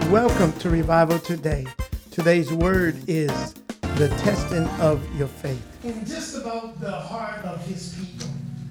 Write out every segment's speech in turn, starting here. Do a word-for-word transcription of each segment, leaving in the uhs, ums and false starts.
Welcome to Revival Today. Today's word is the testing of your faith. And just about the heart of his people.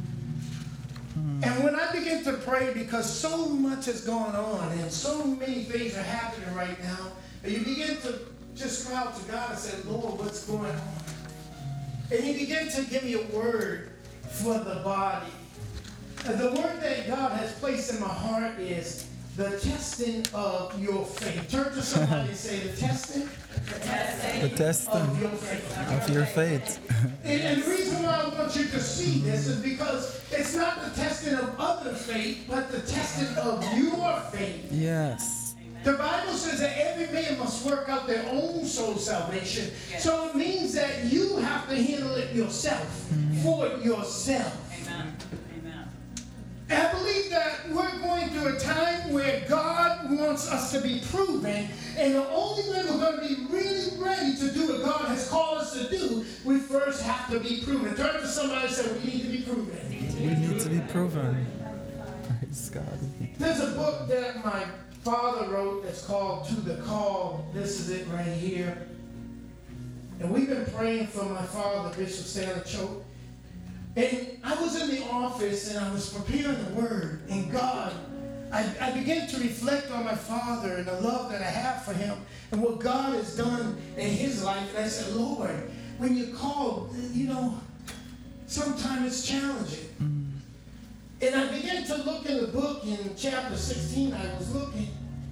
Mm. And when I begin to pray, because so much has gone on and so many things are happening right now, and you begin to just cry out to God and say, Lord, what's going on? And he began to give me a word for the body. And the word that God has placed in my heart is the testing of your faith. Turn to somebody and say, the testing, the testing, the testing of your faith. Of your faith. And, and the reason why I want you to see this is because it's not the testing of other faith, but the testing of your faith. Yes. The Bible says that every man must work out their own soul salvation. Yes. So it means that you have to handle it yourself, mm-hmm. for yourself. Amen. Amen. And I believe that we're going through a time where God wants us to be proven, and the only way we're going to be really ready to do what God has called us to do, we first have to be proven. Turn to somebody and say, we need to be proven. We need to be proven. Praise God. There's a book that my father wrote that's called To the Call. This is it right here. And we've been praying for my father, Bishop Stanley Choate. And I was in the office and I was preparing the word. And God, I, I began to reflect on my father and the love that I have for him and what God has done in his life. And I said, Lord, when you call, you know, sometimes it's challenging. Mm. And I began to look in the book in chapter sixteen. I was looking.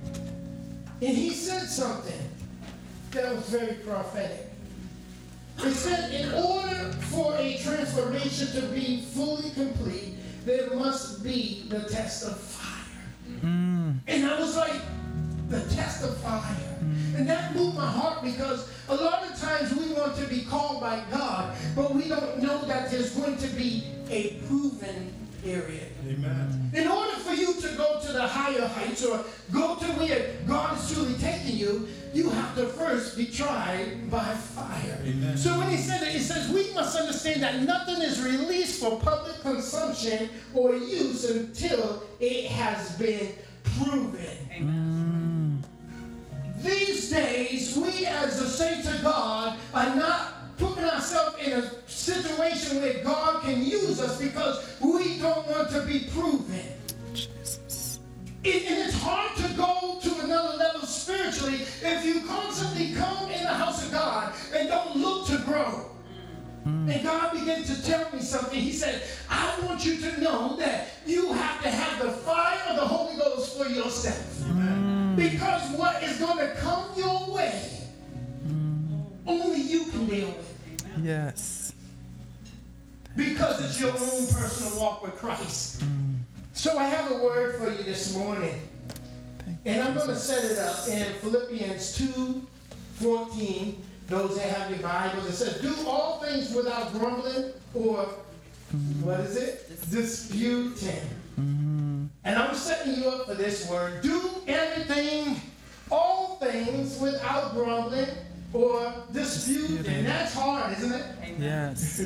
And he said something that was very prophetic. He said, in order for a transformation to be fully complete, there must be the test of fire. Mm. And I was like, the test of fire. Mm. And that moved my heart because a lot of times we want to be called by God, but we don't know that there's going to be a proven area. Amen. In order for you to go to the higher heights or go to where God is truly taking you, you have to first be tried by fire. Amen. So when he said it, he says we must understand that nothing is released for public consumption or use until it has been proven. Amen. Mm. These days, we as the saints of God are not putting ourselves in a situation where God can use us because we don't want to be proven. Jesus. It, and it's hard to go to another level spiritually if you constantly come in the house of God and don't look to grow. Mm. And God began to tell me something. He said, I want you to know that you have to have the fire of the Holy Ghost for yourself. Mm. Because what is going to come your way, mm. only you can deal with. Yes. Because it's your own personal walk with Christ. Mm. So I have a word for you this morning. And I'm going to set it up in Philippians two fourteen. Those that have your Bibles, it says, do all things without grumbling or, mm. what is it? Disputing. Mm-hmm. And I'm setting you up for this word. Do everything, all things without grumbling or disputing. And that's hard, isn't it? Yes.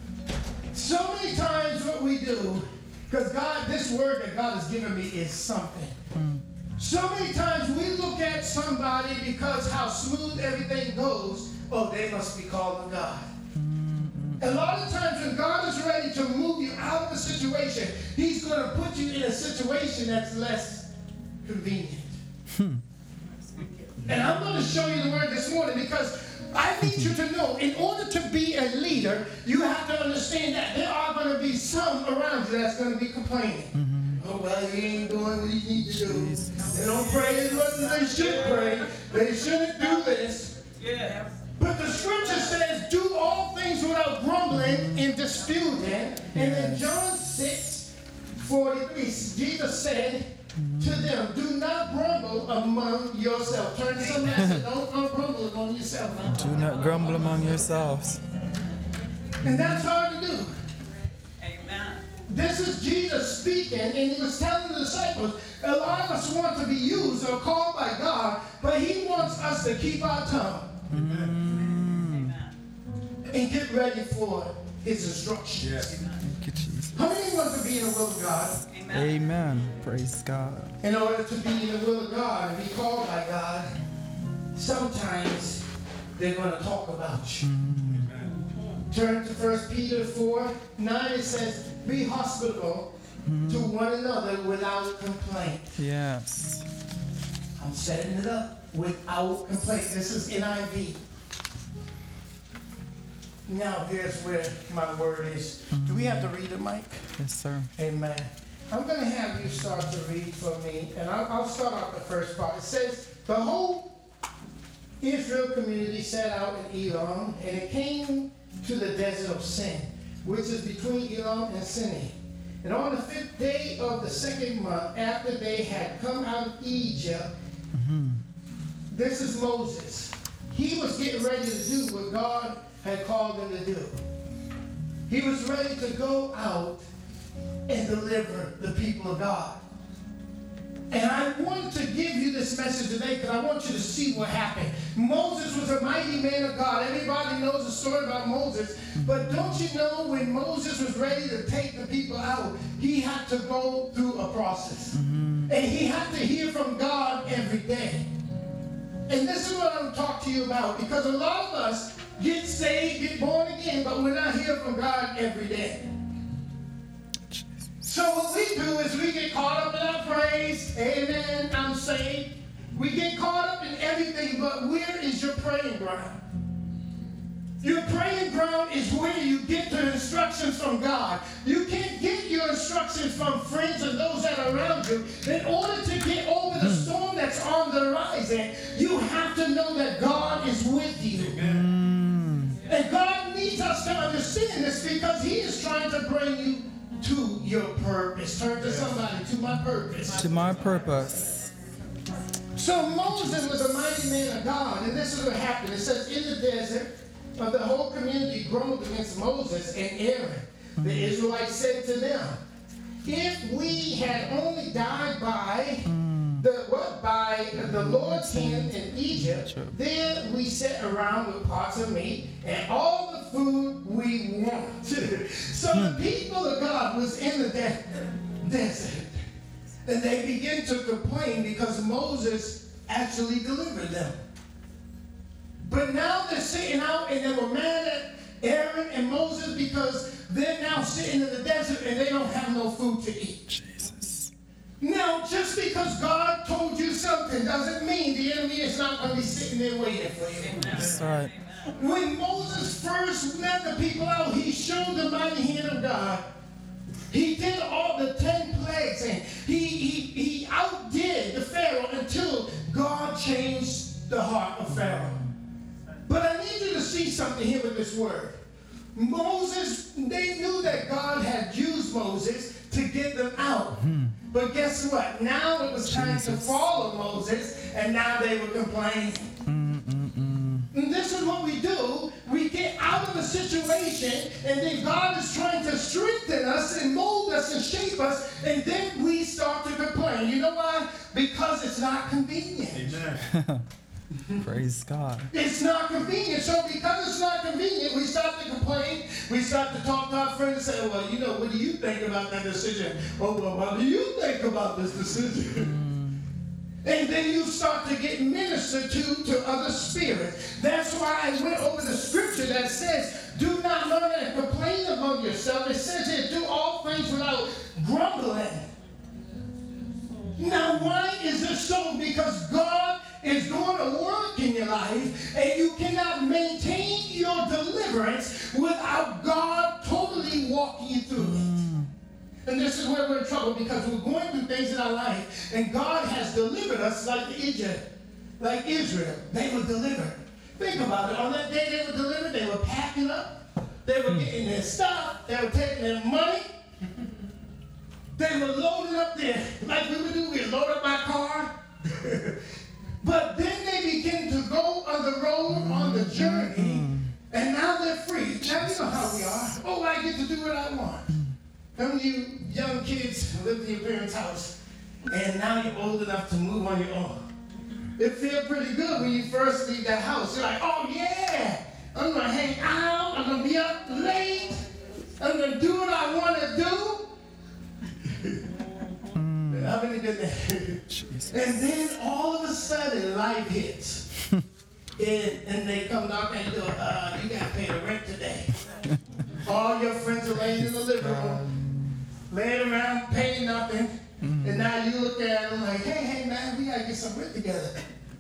So many times what we do, because God, this word that God has given me is something. Mm. So many times we look at somebody because how smooth everything goes, oh, they must be called of God. Mm-hmm. A lot of times when God is ready to move you out of a situation, he's going to put you in a situation that's less convenient. Hmm. And I'm going to show you the word this morning because I need you to know, in order to be a leader, you have to understand that there are going to be some around you that's going to be complaining. Mm-hmm. Oh, well, you ain't doing what you need to do. They don't pray as much as they should pray. They shouldn't do this. Yeah. But the scripture says, do all things without grumbling and disputing. And in John six forty-three, Jesus said to them, do not grumble among yourselves. Turn to somebody and say, don't, don't grumble among yourselves. Do not grumble among yourselves. And that's hard to do. Amen. This is Jesus speaking, and he was telling the disciples, a lot of us want to be used or called by God, but he wants us to keep our tongue. Mm. And get ready for his instructions. Yes. Thank you, Jesus. How many want to be in the will of God? Amen. Amen. Praise God. In order to be in the will of God and be called by God, sometimes they're going to talk about you. Mm. Turn to First Peter four nine. It says, be hospitable mm. to one another without complaint. Yes. I'm setting it up. Without complaint. This is N I V. Now here's where my word is. Mm. Do we have to read it, Mike? Yes, sir. Amen. I'm going to have you start to read for me, and I'll, I'll start off the first part. It says, the whole Israel community set out in Elam, and it came to the desert of Sin, which is between Elam and Sinai. And on the fifth day of the second month, after they had come out of Egypt, mm-hmm. this is Moses. He was getting ready to do what God had called him to do. He was ready to go out and deliver the people of God. And I want to give you this message today because I want you to see what happened. Moses was a mighty man of God. Everybody knows the story about Moses. But don't you know when Moses was ready to take the people out, he had to go through a process. Mm-hmm. And he had to hear from God every day. And this is what I'm talking to you about, because a lot of us get saved, get born again, but we're not hearing from God every day. So what we do is we get caught up in our praise. Amen, I'm saved. We get caught up in everything, but where is your praying ground? Your praying ground is where you get the instructions from God. You can't get your instructions from friends and those that are around you. In order to get over the storm that's on the horizon, you have to know that God is with you. Amen. And God needs us to understand this because He is trying to bring you to your purpose. Turn to somebody, to my purpose. To my purpose. So Moses was a mighty man of God, and this is what happened. It says, in the desert, of the whole community grumbled against Moses and Aaron. Mm-hmm. The Israelites said to them, if we had only died by mm. the what by the Lord's hand in Egypt, sure. then we sat around with pots of meat and all the food we want. So mm. the people of God was in the de- desert, and they began to complain because Moses actually delivered them. But now they're sitting out and they were mad at Aaron and Moses because they're now sitting in the desert and they don't have no food to eat. Jesus. Now, just because God told you something doesn't mean the enemy is not going to be sitting there waiting for you. That's right. When Moses first led the people out, he showed the mighty hand of God. He did all the ten plagues and he, he, he outdid the Pharaoh until God changed the heart of Pharaoh. But I need you to see something here with this word. Moses, they knew that God had used Moses to get them out. Mm-hmm. But guess what? Now it was time Jesus. to follow Moses, and now they were complaining. Mm-mm-mm. And this is what we do. We get out of a situation, and then God is trying to strengthen us and mold us and shape us, and then we start to complain. You know why? Because it's not convenient. Amen. Praise God. It's not convenient. So because it's not convenient, we start to complain. We start to talk to our friends and say, well, you know, what do you think about that decision? Oh, well, what do you think about this decision? Mm. And then you start to get ministered to to other spirits. That's why I went over the scripture that says, do not murmur and complain among yourselves. It says here, do all things without grumbling. Now, why is this so? Because God is going to work in your life, and you cannot maintain your deliverance without God totally walking you through it. And this is where we're in trouble, because we're going through things in our life, and God has delivered us like Egypt, like Israel. They were delivered. Think about it. On that day they were delivered, they were packing up, they were getting their stuff, they were taking their money, they were loading up there, like we would do, we load up my car. But then they begin to go on the road, on the journey, and now they're free. Now you know how we are. Oh, I get to do what I want. Some of you young kids live in your parents' house, and now you're old enough to move on your own. It feels pretty good when you first leave that house. You're like, oh yeah, I'm going to hang out, I'm going to be up late, I'm going to do what I want to do. Loving the good neighbor. Jesus. And then all of a sudden, life hits. and, and they come knock and go, uh, you got to pay the rent today. All your friends are laying in the living room, laying around, paying nothing. Mm-hmm. And now you look at them like, hey, hey, man, we got to get some rent together.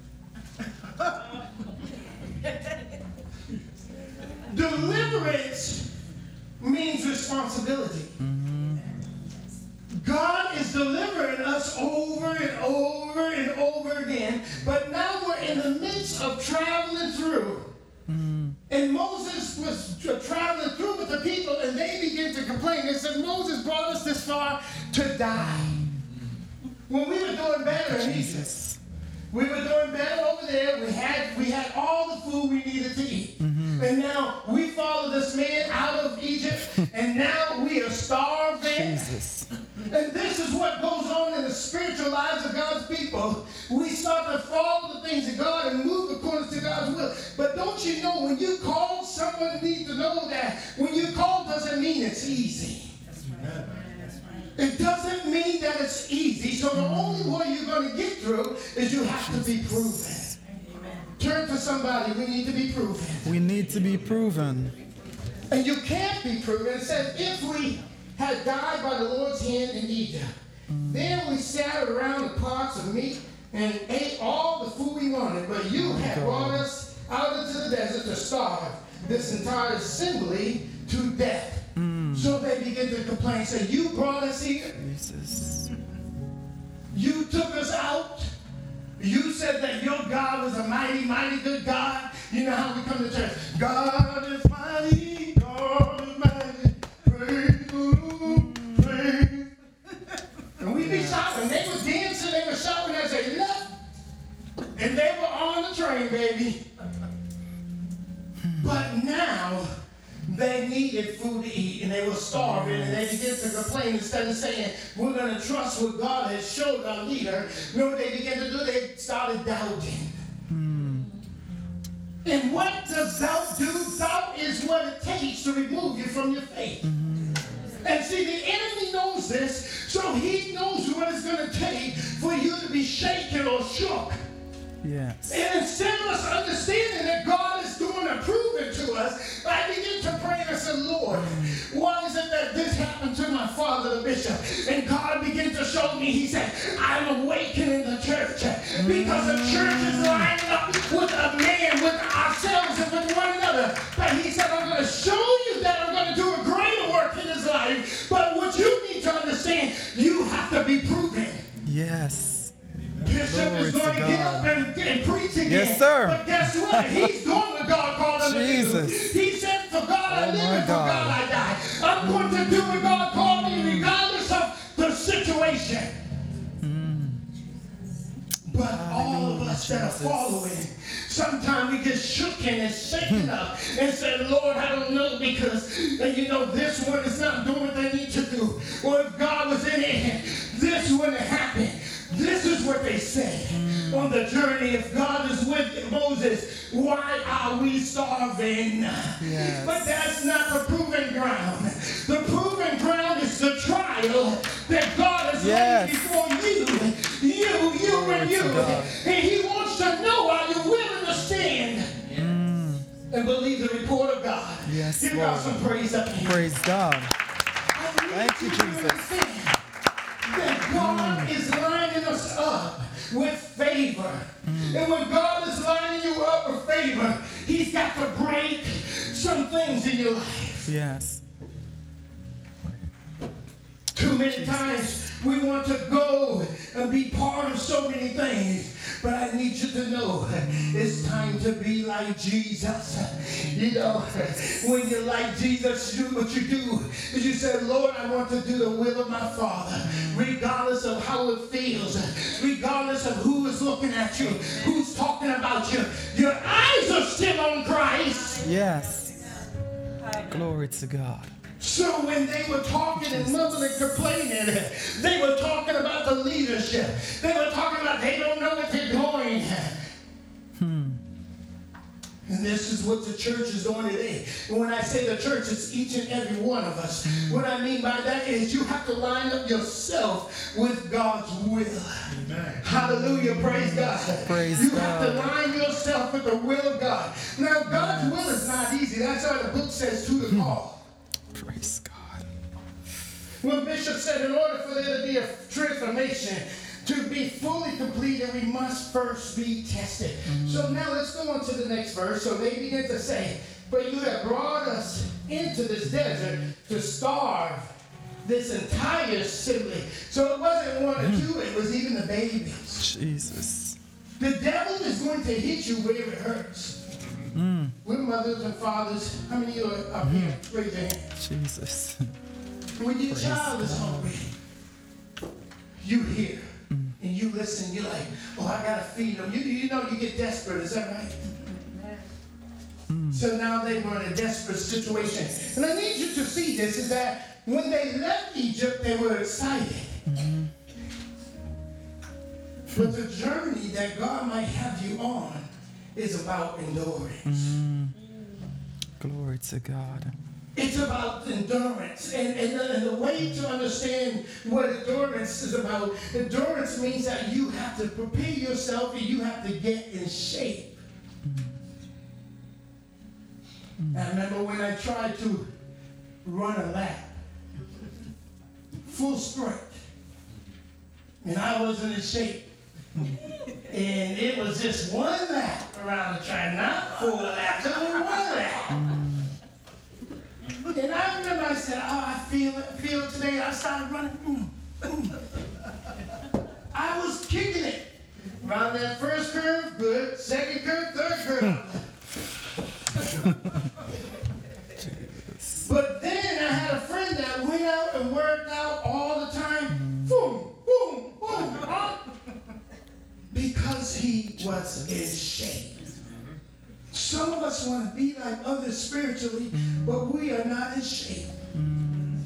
Deliverance means responsibility. Mm-hmm. God is delivering us over and over and over again, but now we're in the midst of traveling through. Mm-hmm. And Moses was tra- traveling through with the people, and they began to complain. They said, Moses brought us this far to die. When we were doing better in Egypt, we were doing better over there. We had we had all the food we needed to eat. Mm-hmm. And now we followed this man out of Egypt, and now we are starving. Jesus. And this is what goes on in the spiritual lives of God's people. We start to follow the things of God and move according to God's will. But don't you know, when you call, someone needs to know that when you call doesn't mean it's easy. That's right. It doesn't mean that it's easy. So the only way you're going to get through is you have to be proven. Amen. Turn to somebody. We need to be proven. We need to be proven. And you can't be proven. It says, if we had died by the Lord's hand in Egypt, mm. then we sat around the pots of meat and ate all the food we wanted. But you oh had God. brought us out into the desert to starve this entire assembly to death. Mm. So they begin to complain, say, you brought us here. Jesus. You took us out. You said that your God was a mighty, mighty good God. You know how we come to church. God is mighty, God is mighty. Praise, mm. praise. And we be shouting. They were dancing, they were shouting as they left. And they were on the train, baby. But now, they needed food to eat, and they were starving, and they began to complain instead of saying, we're going to trust what God has showed our leader. You know what they began to do? They started doubting. Hmm. And what does doubt do? Doubt is what it takes to remove you from your faith. Mm-hmm. And see, the enemy knows this, so he knows what it's going to take for you to be shaken or shook. Yes. And instead of us understanding that God is doing a proving to us, I begin to pray and I said, Lord, why is it that this happened to my father, the bishop? And God began to show me, he said, I'm awakening the church because the church is lining up with a man, with ourselves, and with one another. But he said, I'm going to show you that I'm going to do a greater work in his life. But what you need to understand, you have to be proven. Yes. Bishop is going to, to get up and, and preach again. Yes, sir. But guess what? He's doing what God called him Jesus. to do. He said, for God I live and for God I die. I'm going to do what God called me regardless of the situation. Mm. But all of us that are following, sometimes we get shook and shaken up and say, Lord, I don't know because, you know, this one is not doing what they need to do. Or if God was in it, this wouldn't happen. This is what they say mm. on the journey. If God is with Moses, why are we starving? Yes. But that's not the proving ground. The proving ground is the trial that God has yes. laid before you, you, you, Glory and you. And he wants to know, are you willing to stand mm. and believe the report of God? Yes, Give Lord. God some praise up here. Praise God. Thank you, Jesus. That God mm. is lining us up with favor. Mm. And when God is lining you up with favor, he's got to break some things in your life. Yes. Too many times we want to go and be part of so many things. But I need you to know it's time to be like Jesus. You know, when you're like Jesus, you do what you do is you say, Lord, I want to do the will of my Father, regardless of how it feels, regardless of who is looking at you, who's talking about you. Your eyes are still on Christ. Yes. Glory to God. So when they were talking and mumbling and complaining, they were talking about the leadership. They were talking about they don't know what they're doing. Hmm. And this is what the church is doing today. And when I say the church, it's each and every one of us. What I mean by that is you have to line up yourself with God's will. Amen. Hallelujah. Praise God. Praise you God. have to line yourself with the will of God. Now, God's will is not easy. That's why the book says to the call. Praise God. When Bishop said in order for there to be a transformation, to be fully completed, we must first be tested. Mm. So now let's go on to the next verse. So they begin to say, but you have brought us into this desert to starve this entire assembly. So it wasn't one or two, it was even the babies. Jesus. The devil is going to hit you where it hurts. Mm. We're mothers and fathers. How many of you are up mm. here? Raise your hand. Jesus. When your Praise child is God. hungry, you hear. And you listen, you're like, oh, I gotta feed them. You, you know you get desperate, is that right? Mm. So now they were in a desperate situation. And I need you to see this, is that when they left Egypt, they were excited. Mm-hmm. But the journey that God might have you on is about endurance. Mm. Glory to God. It's about endurance. And, and, the, and the way to understand what endurance is about, endurance means that you have to prepare yourself and you have to get in shape. Mm. I remember when I tried to run a lap, full sprint, and I wasn't in shape. And it was just one lap around the track, not full laps, it was one lap. Mm. And I remember I said, oh, I feel it, feel it today. I started running. Mm, mm. I was kicking it. Around that first curve, good. Second curve, third curve. But then I had a friend that went out and worked out all the time. Boom, boom, boom. Huh? Because he was in shape. Some of us want to be like others spiritually, mm. but we are not in shape. Mm.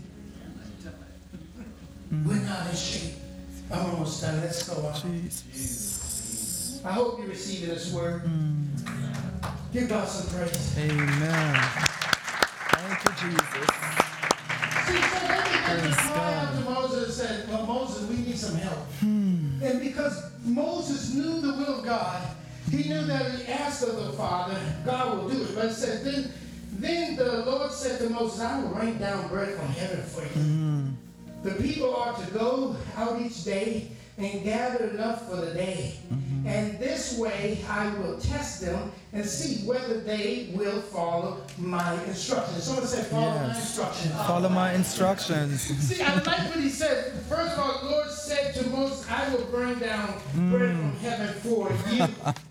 We're not in shape. I'm almost done. Let's go on. Jesus. I hope you're receiving this word. Mm. Give God some praise. Amen. Thank you, Jesus. See, so then he had to cry out to Moses and said, well, Moses, we need some help. Mm. And because Moses knew the will of God, he knew that he asked of the Father, God will do it. But it said, then, then the Lord said to Moses, I will rain down bread from heaven for you. Mm. The people are to go out each day and gather enough for the day. Mm-hmm. And this way I will test them and see whether they will follow my instructions. Someone said, follow yes. my instructions. Follow my instructions. See, I like what he said. First of all, the Lord said to Moses, I will bring down mm. bread from heaven for you.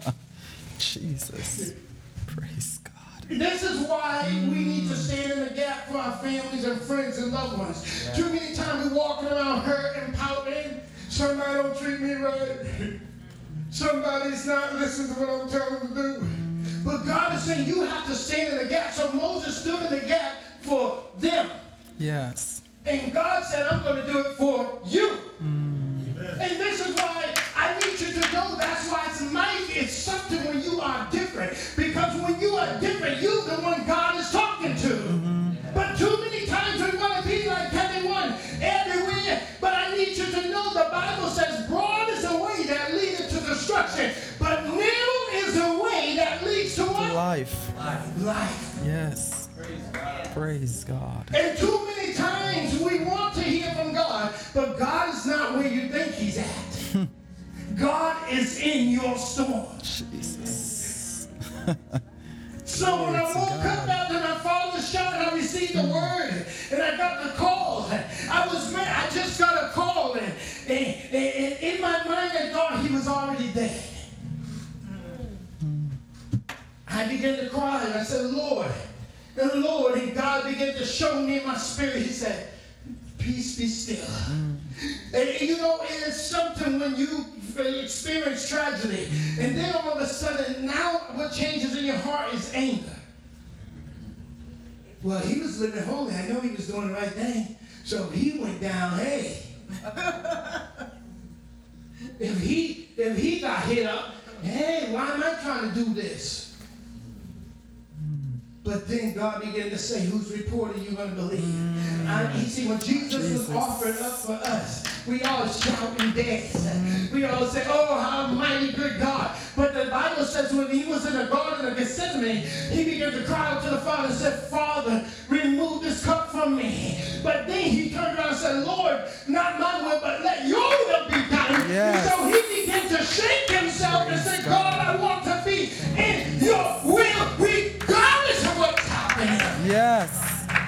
Jesus. Praise God. This is why mm. we need to stand in the gap for our families and friends and loved ones. Yeah. Too many times we're walking around hurt and pouting. Somebody don't treat me right. Somebody's not listening to what I'm telling them to do. But God is saying you have to stand in the gap. So Moses stood in the gap for them. Yes. And God said, I'm going to do it for you. Mm. And this is why I need you to know that's why it's mighty. It's something when you are different. Because when you are different, you're the one God is talking to. Mm-hmm. But too many times we want to be like everyone, everywhere. But I need you to know the Bible says broad is the way that leads to destruction. But narrow is the way that leads to what? Life. Life. Life. Yes. Praise God. Praise God. And too many times we want to hear from God, but God is not where you think he's at. God is in your storm. Jesus. So when I woke up after my father's shot and I received the word and I got the call, I was I just got a call and, and, and in my mind I thought he was already dead. I began to cry and I said, Lord, and Lord, and God began to show me in my spirit. He said, peace be still. Mm. And, and you know, it is something when you experience tragedy, and then all of a sudden, now what changes in your heart is anger. Well, he was living holy. I know he was doing the right thing. So he went down, hey. if he if he got hit up, hey, why am I trying to do this? But then God began to say, whose report are you going to believe? Mm. I, you see, when Jesus, Jesus was offered up for us, we all shout and dance. Mm. We all say, oh, how mighty good God. But the Bible says when he was in the Garden of Gethsemane, he began to cry out to the Father and said, Father, remove this cup from me. But then he turned around and said, Lord, not my will, but let your will be done. Yes. So he began to shake himself and say, God, I want to be in your will regardless of what's happening. Yes.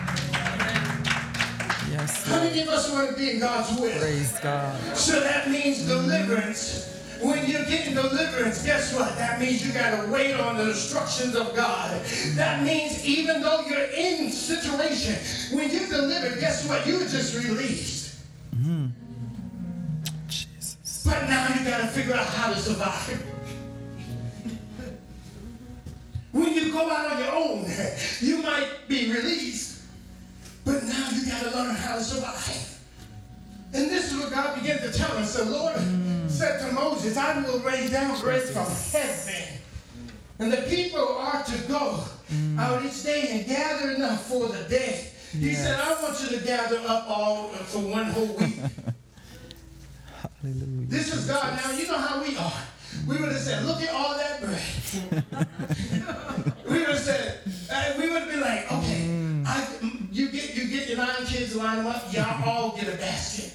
Yes. How many of us want to be in God's will? Praise God. So that means deliverance. When you're getting deliverance, guess what? That means you got to wait on the instructions of God. That means even though you're in situation, when you're delivered, guess what? You were just released. Mm-hmm. Jesus. But now you got to figure out how to survive. When you go out on your own, you might be released, but now you got to learn how to survive. And this is what God began to tell us. The Lord mm. said to Moses, I will rain down bread from heaven. And the people are to go mm. out each day and gather enough for the day. He yes. said, I want you to gather up all for one whole week. Hallelujah. This is God. Now, you know how we are. We would have said, look at all that bread. we would have said, uh, we would have been like, okay, mm. I, you get you get your nine kids, line them up, y'all all get a basket.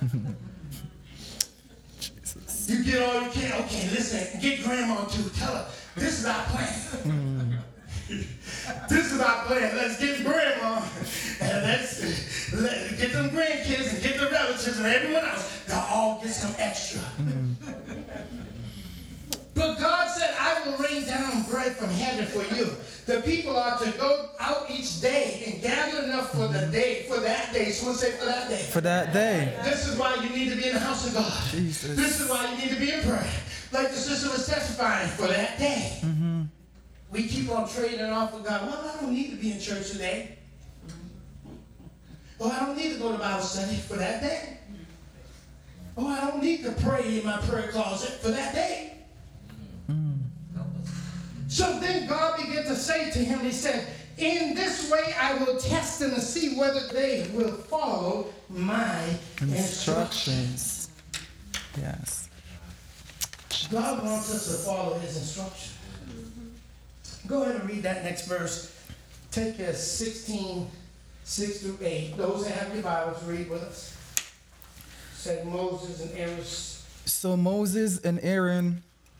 Jesus. You get all you can. Okay, listen, get grandma too. Tell her, this is our plan. Mm. This is our plan. Let's get grandma and let's let, get them grandkids and get the relatives and everyone else. They'll all get some extra. Mm. But God said, I will rain down bread from heaven for you. The people are to go out each day and gather enough for the day, for that day. Someone say for that day. For that day. This is why you need to be in the house of God. Jesus. This is why you need to be in prayer. Like the sister was testifying, for that day. Mm-hmm. We keep on trading off with God. Well, I don't need to be in church today. Oh, I don't need to go to Bible study for that day. Oh, I don't need to pray in my prayer closet for that day. So then God began to say to him, he said, in this way I will test them to see whether they will follow my instructions. Instructions. Yes. God wants us to follow his instructions. Go ahead and read that next verse. Take us sixteen, six through eight. Those that have your Bibles, read with us. Said Moses and Aaron. So Moses and Aaron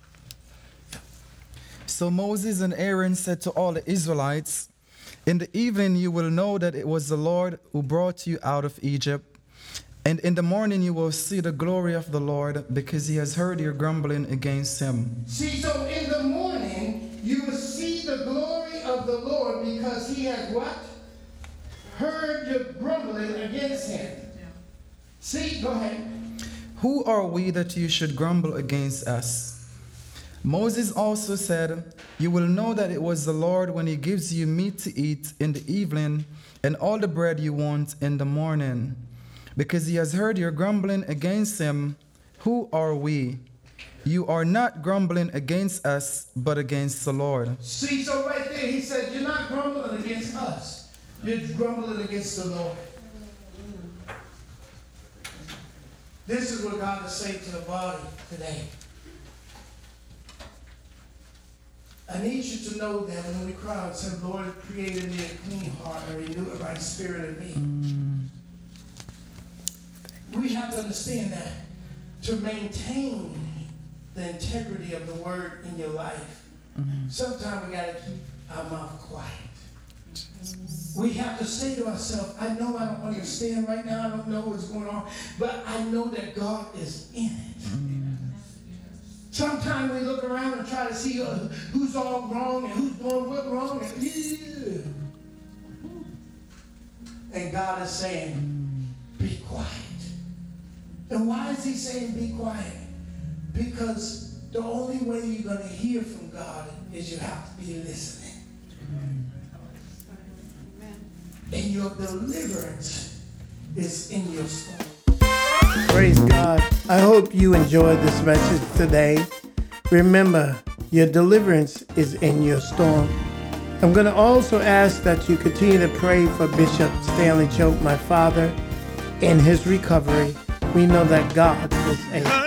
So Moses and Aaron said to all the Israelites, in the evening you will know that it was the Lord who brought you out of Egypt. And in the morning you will see the glory of the Lord, because he has heard your grumbling against him. See, so in the morning you will see the glory of the Lord, because he has what? Heard your grumbling against him. Yeah. See, go ahead. Who are we that you should grumble against us? Moses also said, you will know that it was the Lord when he gives you meat to eat in the evening and all the bread you want in the morning. Because he has heard your grumbling against him. Who are we? You are not grumbling against us, but against the Lord. See, so right there he said, you're not grumbling against us. You're grumbling against the Lord. This is what God is saying to the body today. I need you to know that when we cry out and say, Lord, create in me a clean heart and renew a right spirit in me. Mm. We have to understand that to maintain the integrity of the word in your life, mm-hmm. sometimes we got to keep our mouth quiet. Jesus. We have to say to ourselves, I know I don't understand right now, I don't know what's going on, but I know that God is in it. Mm. Sometimes we look around and try to see uh, who's all wrong and who's doing what wrong. And, yeah. and God is saying, be quiet. And why is he saying be quiet? Because the only way you're going to hear from God is you have to be listening. And your deliverance is in your soul. Praise God. I hope you enjoyed this message today. Remember, your deliverance is in your storm. I'm going to also ask that you continue to pray for Bishop Stanley Choate, my father, in his recovery. We know that God is able.